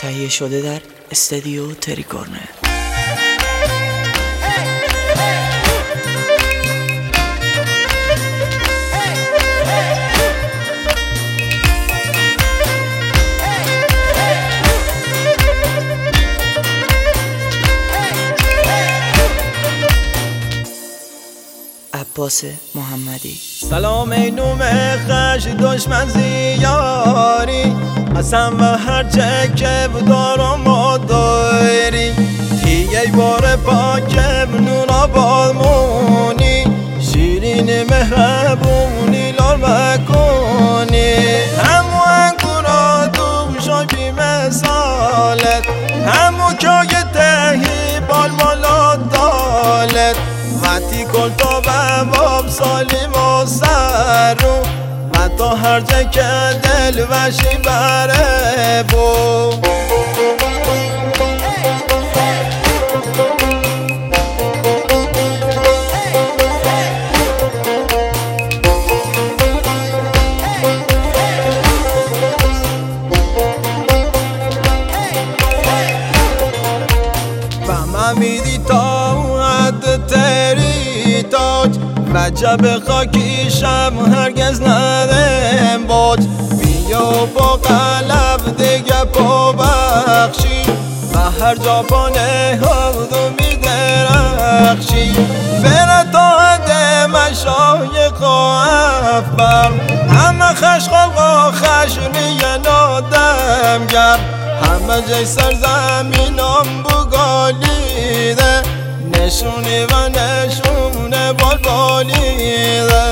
تهیه شده در استودیو تریکورنر. عباس محمدی. سلام ای نوم خش دشمن زیاری قسم و هرچه که دارم و داری تیگه بار پاکم نونا بالمونی شیرین مهربونی لال مکنی همو انگورا دوشا بی مثالت همو که تهی بالمالا دالت وقتی کل تا باب سالیم و سر رو و تا هر جا که دل وشی بره بو و من میدی تا حد تری تاج وجب خاکیشم هرگز ندم باج بیا با قلب دیگه پا بخشی و هر جا پانه هادو میدرخشی بره تا حد مشایق و افبر همه خش خلق و خشنی نادم گر همه جای سرزمینم بگالیده نشونه و نشونه بالبالیده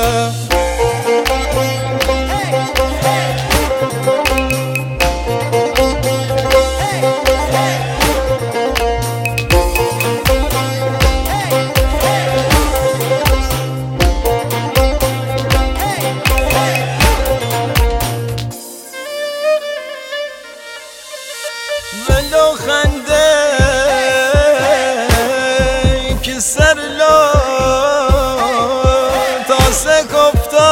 ولو خنده که سر لا تا سکفتم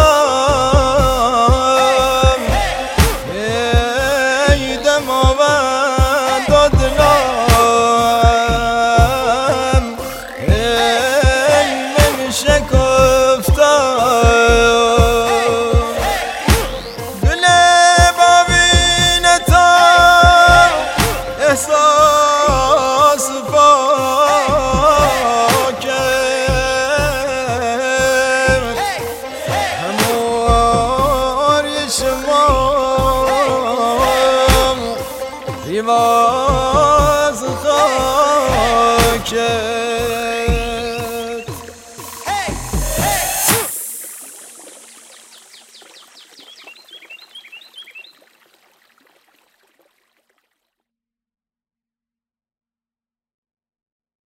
ای دماوند دادلم ای نمیشه کفتم دل بابینتا احساس ریواز خاکه